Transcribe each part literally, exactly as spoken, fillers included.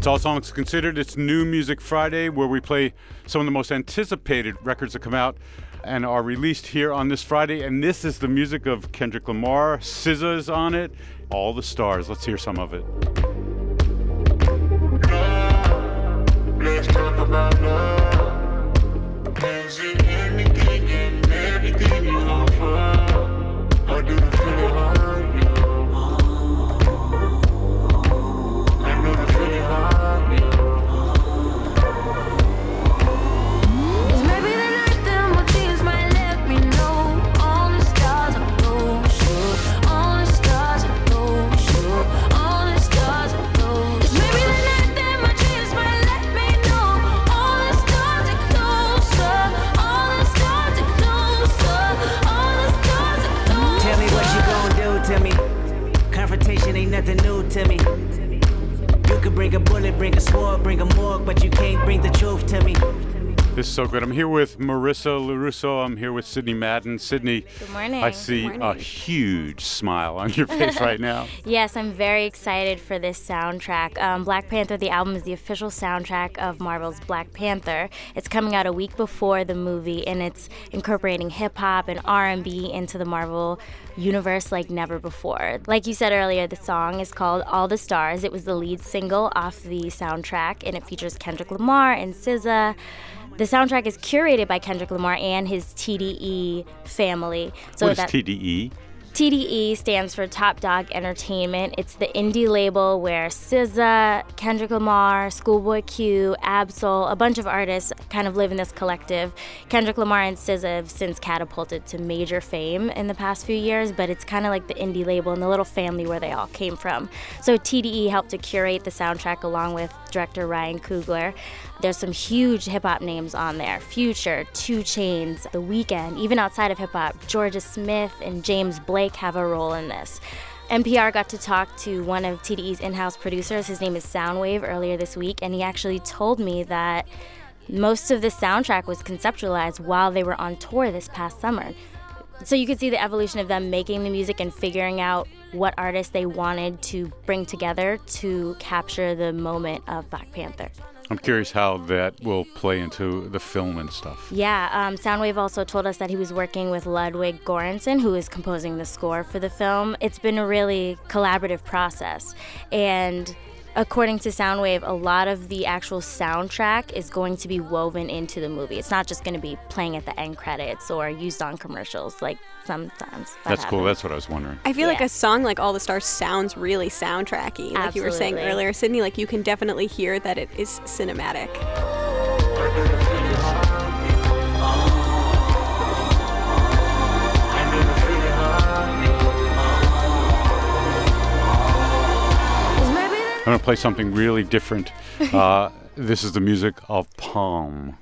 It's All Songs Considered. It's New Music Friday, where we play some of the most anticipated records that come out and are released here on this Friday. And this is the music of Kendrick Lamar. S Z A is on it. All the Stars. Let's hear some of it. Let's talk about love. Is it anything and everything you offer? Or do you feel it hard? I know the feeling hard. It's maybe the night that my tears might let me know. All the stars are close. All the stars are close. All the stars are close. It's maybe the night that my tears might let me know. All the stars are closer. All the stars are closer. All the stars are closer. Tell me what you gon' do to me. Confrontation ain't nothing new to me. You could bring a bullet, bring a sword, bring a morgue, but you can't bring the truth to me. This is so good. I'm here with Marissa LaRusso. I'm here with Sydney Madden. Sydney, Good morning. I see Good a huge smile on your face right now. Yes, I'm very excited for this soundtrack. Um, Black Panther, the album, is the official soundtrack of Marvel's Black Panther. It's coming out a week before the movie, and it's incorporating hip-hop and R and B into the Marvel universe like never before. Like you said earlier, the song is called All the Stars. It was the lead single off the soundtrack, and it features Kendrick Lamar and S Z A. The soundtrack is curated by Kendrick Lamar and his T D E family. So what is that, T D E? T D E stands for Top Dog Entertainment. It's the indie label where S Z A, Kendrick Lamar, Schoolboy Q, Ab-Soul, a bunch of artists kind of live in this collective. Kendrick Lamar and S Z A have since catapulted to major fame in the past few years, but it's kind of like the indie label and the little family where they all came from. So T D E helped to curate the soundtrack along with director Ryan Coogler. There's some huge hip-hop names on there. Future, two Chainz, The Weeknd. Even outside of hip-hop, Georgia Smith and James Blake have a role in this. N P R got to talk to one of T D E's in-house producers. His name is Soundwave, earlier this week, and he actually told me that most of the soundtrack was conceptualized while they were on tour this past summer. So you could see the evolution of them making the music and figuring out what artists they wanted to bring together to capture the moment of Black Panther. I'm curious how that will play into the film and stuff. Yeah, um, Soundwave also told us that he was working with Ludwig Göransson, who is composing the score for the film. It's been a really collaborative process. And according to Soundwave, a lot of the actual soundtrack is going to be woven into the movie. It's not just going to be playing at the end credits or used on commercials like sometimes that That's happens. cool. That's what I was wondering. I feel Yeah. like a song like All the Stars sounds really soundtracky. Like you were saying Absolutely. earlier, Sydney, like you can definitely hear that it is cinematic. I'm going to play something really different. Uh, this is the music of Palm.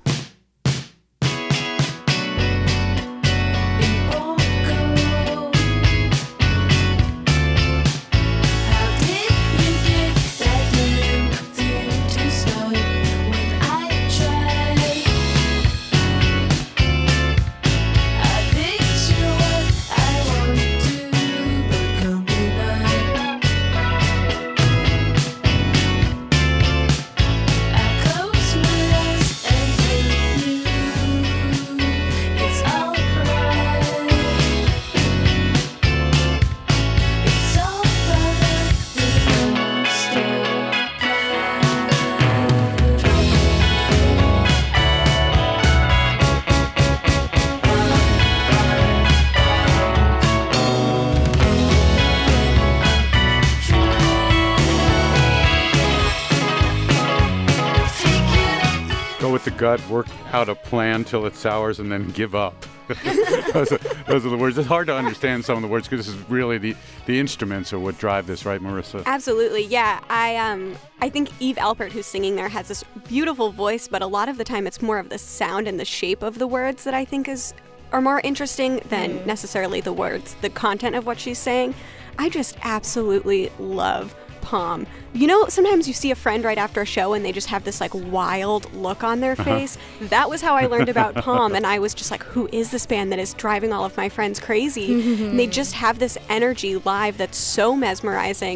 With the gut, work out a plan till it sours, and then give up. those, are, those are the words. It's hard to understand some of the words because this is really the, the instruments are what drive this, right, Marissa? Absolutely, yeah. I um I think Eve Alpert, who's singing there, has this beautiful voice, but a lot of the time it's more of the sound and the shape of the words that I think is are more interesting than Mm. necessarily the words, the content of what she's saying. I just absolutely love Palm. You know, sometimes you see a friend right after a show and they just have this like wild look on their face. Uh-huh. That was how I learned about Palm, and I was just like, who is this band that is driving all of my friends crazy? And they just have this energy live that's so mesmerizing.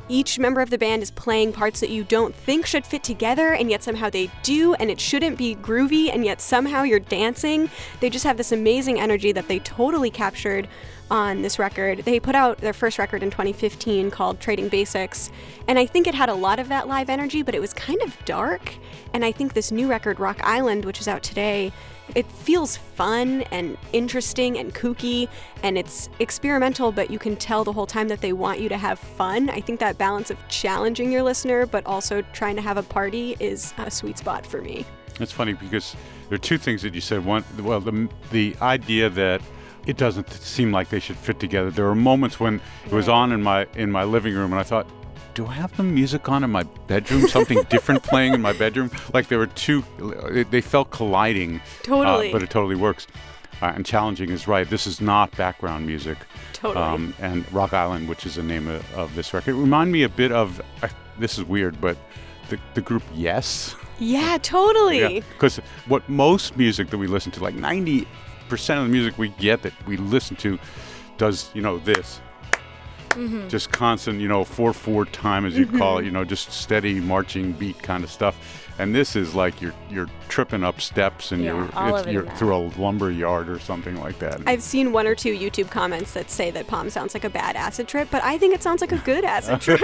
each member of the band is playing parts that you don't think should fit together, and yet somehow they do, and it shouldn't be groovy, and yet somehow you're dancing. They just have this amazing energy that they totally captured on this record. They put out their first record in twenty fifteen called Trading Basics, and I think it had a lot of that live energy, but it was kind of dark. And I think this new record, Rock Island, which is out today, it feels fun and interesting and kooky, and it's experimental, but you can tell the whole time that they want you to have fun. I think that balance of challenging your listener but also trying to have a party is a sweet spot for me. It's funny because there are two things that you said. One, well, the the idea that it doesn't seem like they should fit together. There were moments when it was on in my in my living room, and I thought, do I have the music on in my bedroom? Something different playing in my bedroom? Like there were two, they felt colliding. Totally. Uh, but it totally works. Uh, and challenging is right. This is not background music. Totally. And Rock Island, which is the name of, of this record, remind me a bit of, uh, this is weird, but the, the group Yes. Yeah, totally. Because what most music that we listen to, like ninety percent of the music we get that we listen to does, you know, this. Mm-hmm. Just constant, you know, four four time, as you mm-hmm. call it, you know, just steady marching beat kind of stuff. And this is like you're you're tripping up steps and yeah, you're it's, you're through a lumber yard or something like that. I've seen one or two YouTube comments that say that Palm sounds like a bad acid trip, but I think it sounds like a good acid trip.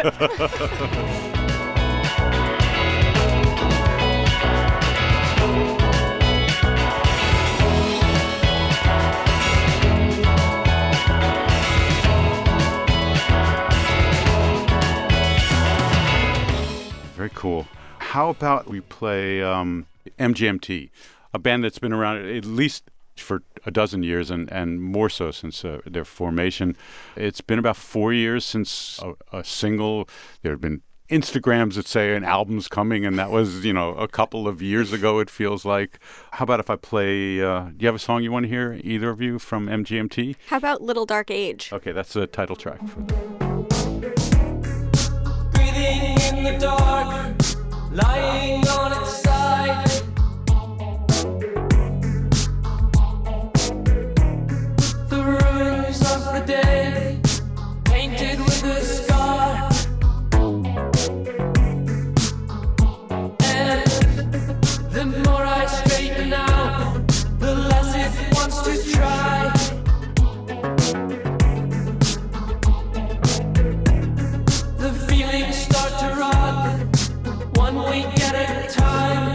Very cool. How about we play um, M G M T, a band that's been around at least for a dozen years and, and more so since uh, their formation. It's been about four years since a, a single. There have been Instagrams that say an album's coming, and that was, you know, a couple of years ago, it feels like. How about if I play, uh, do you have a song you want to hear, either of you, from M G M T? How about Little Dark Age? Okay, that's the title track. Breathing in the dark, lying on its side. The ruins of the day, painted with a scar. And the more I straighten out, the less it wants to try. The feelings start to rot, one week at a time.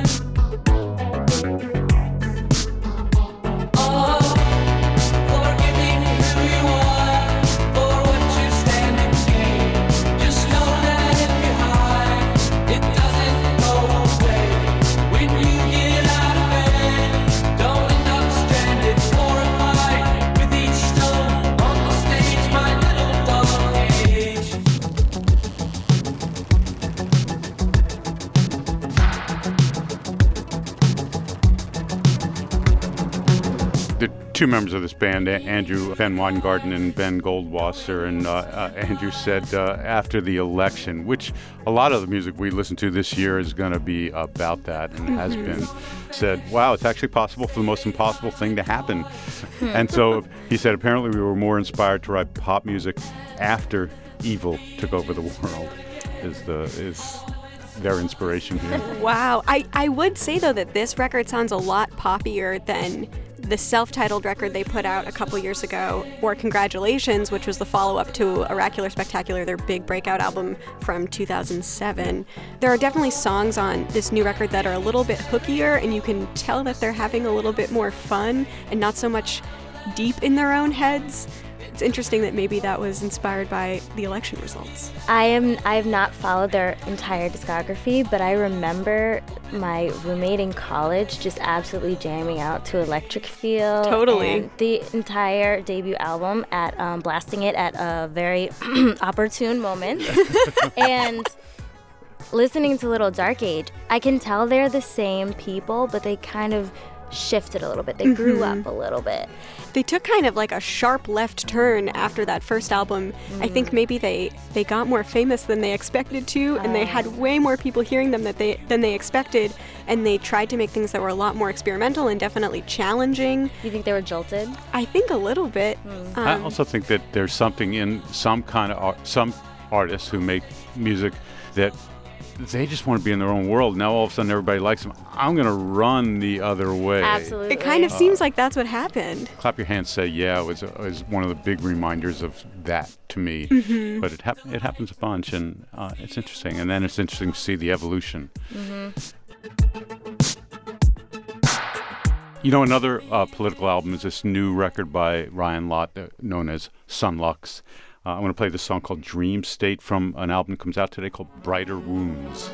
Oh, forgiving who you are, for what you stand and gain. Just know that if you hide, it doesn't go away. When you get out of bed, don't end up stranded, horrified with each stone on the stage, my little dark age. The two members of this band, A- Andrew Ben Weingarten and Ben Goldwasser, and uh, uh, Andrew said uh, after the election, which a lot of the music we listen to this year is going to be about that and has been, said, wow, it's actually possible for the most impossible thing to happen. And so he said apparently we were more inspired to write pop music after evil took over the world is the is their inspiration here. Wow. I, I would say, though, that this record sounds a lot poppier than the self-titled record they put out a couple years ago, or Congratulations, which was the follow-up to Oracular Spectacular, their big breakout album from two thousand seven. There are definitely songs on this new record that are a little bit hookier, and you can tell that they're having a little bit more fun and not so much deep in their own heads. It's interesting that maybe that was inspired by the election results. I am I have not followed their entire discography, but I remember my roommate in college just absolutely jamming out to Electric Feel. Totally. And the entire debut album at um, blasting it at a very opportune moment. And listening to Little Dark Age, I can tell they're the same people, but they kind of shifted a little bit. They grew Mm-hmm. up a little bit. They took kind of like a sharp left turn after that first album. Mm. I think maybe they, they got more famous than they expected to, and they had way more people hearing them that they than they expected, and they tried to make things that were a lot more experimental and definitely challenging. You think they were jolted? I think a little bit. Mm. Um, I also think that there's something in some kind of art, some artists who make music that they just want to be in their own world. Now all of a sudden everybody likes them. I'm going to run the other way. Absolutely. It kind of seems like that's what happened. Clap Your Hands, Say Yeah was, was one of the big reminders of that to me. Mm-hmm. But it, hap- it happens a bunch, and uh, it's interesting. And then it's interesting to see the evolution. You know, another uh, political album is this new record by Ryan Lott, uh, known as Sunlux. Uh, I'm going to play this song called Dream State from an album that comes out today called Brighter Wounds.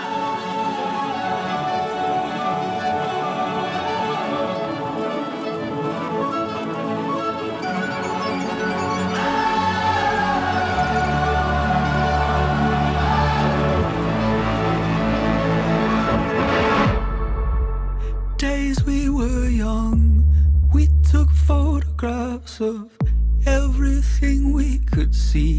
Days we were young, we took photographs of everything we could see.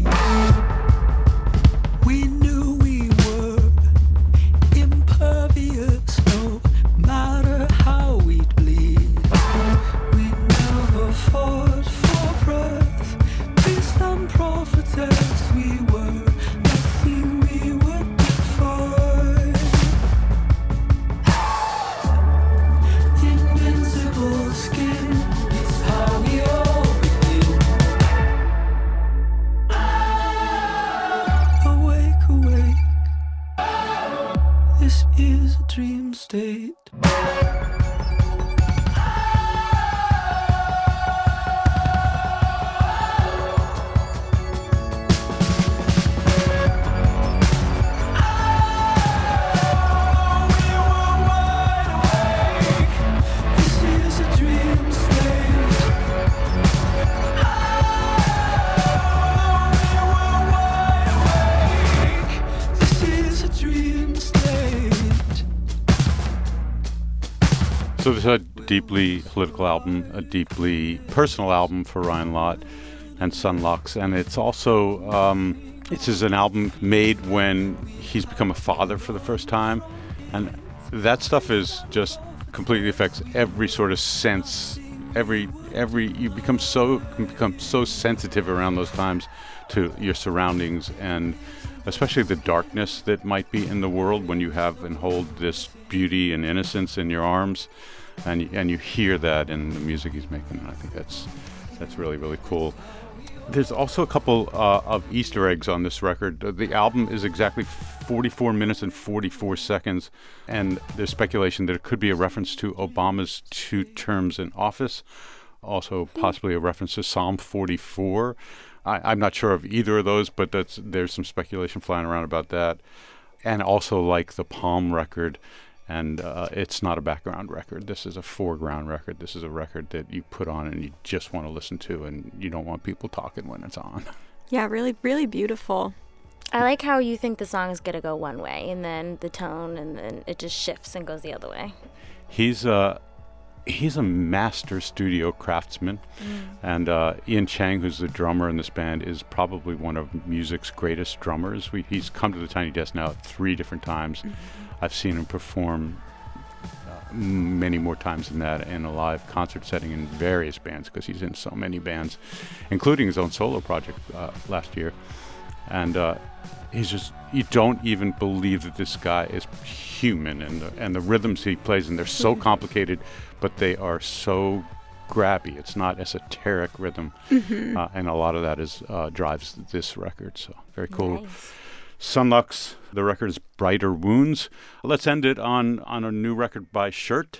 We knew we were impervious, no matter how we'd bleed. We never fought for breath, priest and prophetess. We were nothing, we would defy. Invincible skin, it's how we all begin. Awake, awake, this is a dream state. This is a dream state. This is a dream state. So this is a deeply political album, a deeply personal album for Ryan Lott and Sunlux, and it's also um, this is an album made when he's become a father for the first time, and that stuff is just completely affects every sort of sense. Every every you become so can become so sensitive around those times to your surroundings, and especially the darkness that might be in the world when you have and hold this beauty and innocence in your arms, and y- and you hear that in the music he's making. And I think that's that's really really cool. There's also a couple uh, of Easter eggs on this record. Uh, The album is exactly forty-four minutes and forty-four seconds, and there's speculation that it could be a reference to Obama's two terms in office, also possibly a reference to Psalm forty-four. I, I'm not sure of either of those, but that's there's some speculation flying around about that. And also like the Palm record, and uh, it's not a background record. This is a foreground record. This is a record that you put on and you just want to listen to, and you don't want people talking when it's on. Yeah, really, really beautiful. I like how you think the song is going to go one way, and then the tone, and then it just shifts and goes the other way. He's a he's a master studio craftsman, and uh, Ian Chang, who's the drummer in this band, is probably one of music's greatest drummers. We, he's come to the Tiny Desk now three different times. I've seen him perform uh, many more times than that in a live concert setting in various bands, because he's in so many bands, including his own solo project uh, last year. And uh, he's just, you don't even believe that this guy is human, and the, and the rhythms he plays, and they're so complicated, but they are so grabby. It's not esoteric rhythm, uh, and a lot of that is uh, drives this record. So very cool. Nice. Sunlux, the record is Brighter Wounds. Let's end it on, on a new record by Shirt.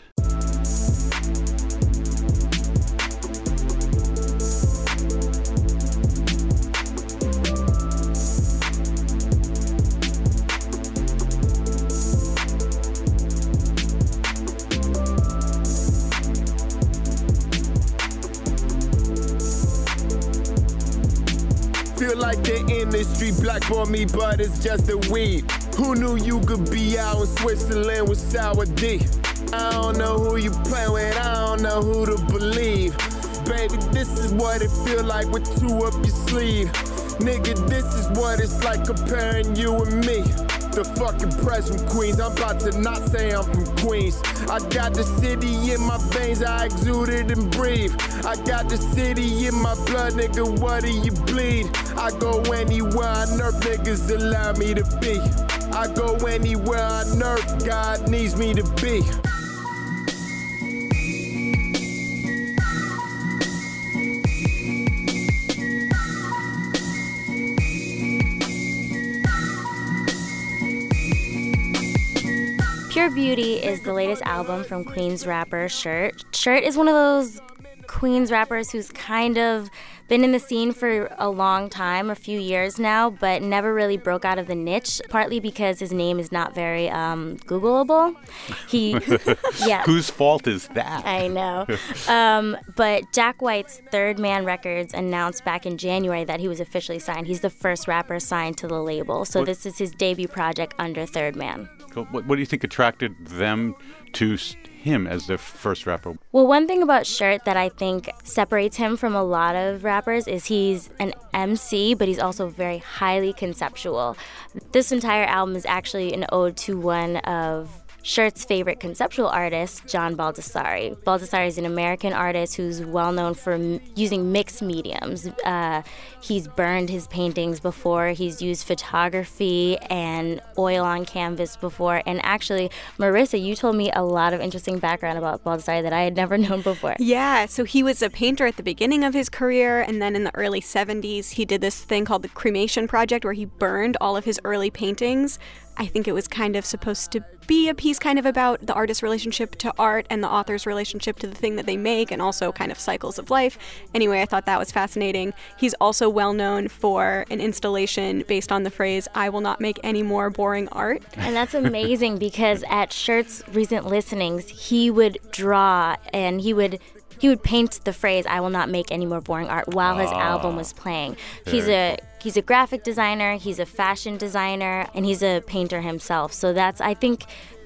Feel like the industry blackballed me, but it's just a weed. Who knew you could be out in Switzerland with Sour D? I don't know who you playing with, I don't know who to believe. Baby, this is what it feel like with two up your sleeve. Nigga, this is what it's like comparing you and me. The fucking press from Queens, I'm about to not say I'm from Queens. I got the city in my veins, I exude it and breathe. I got the city in my blood, nigga, what do you bleed? I go anywhere, I nerf nerve, niggas allow me to be. I go anywhere on earth God needs me to be. Pure Beauty is the latest album from Queens rapper Shirt. Shirt is one of those Queens rappers who's kind of been in the scene for a long time, a few years now, but never really broke out of the niche, partly because his name is not very um, Googleable. He, yeah. Whose fault is that? I know. Um, but Jack White's Third Man Records announced back in January that he was officially signed. He's the first rapper signed to the label. So What- this is his debut project under Third Man. What, what do you think attracted them to s- him as the first rapper? Well, one thing about Shirt that I think separates him from a lot of rappers is he's an M C, but he's also very highly conceptual. This entire album is actually an ode to one of Shirt's favorite conceptual artist, John Baldessari. Baldessari is an American artist who's well known for m- using mixed mediums. Uh, he's burned his paintings before, he's used photography and oil on canvas before, and actually, Marissa, you told me a lot of interesting background about Baldessari that I had never known before. Yeah, so he was a painter at the beginning of his career, and then in the early seventies, he did this thing called the Cremation Project, where he burned all of his early paintings. I think it was kind of supposed to be a piece kind of about the artist's relationship to art and the author's relationship to the thing that they make, and also kind of cycles of life. Anyway, I thought that was fascinating. He's also well known for an installation based on the phrase, "I will not make any more boring art." And that's amazing because at Shirt's recent listenings, he would draw and he would he would paint the phrase "I will not make any more boring art" while his album was playing. He's a he's a graphic designer, he's a fashion designer, and he's a painter himself. So that's, I think,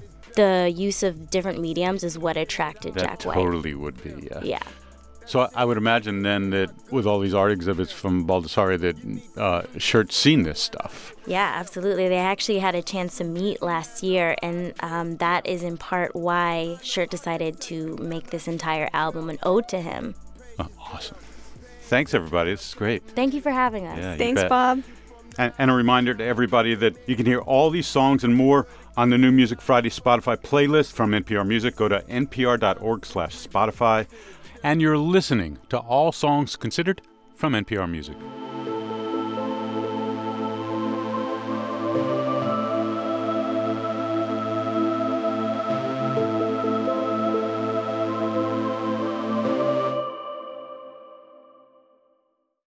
the use of different mediums is what attracted That Jack White. totally would be, yeah. Yeah. So I- I would imagine then that with all these art exhibits from Baldessari that uh, Shirt's seen this stuff. Yeah, absolutely. They actually had a chance to meet last year, and um, that is in part why Shirt decided to make this entire album an ode to him. Oh, awesome. Thanks, everybody. This is great. Thank you for having us. Yeah, you Thanks, bet. Bob. And, and a reminder to everybody that you can hear all these songs and more on the New Music Friday Spotify playlist from N P R Music. Go to npr.org slash Spotify. And you're listening to All Songs Considered from N P R Music.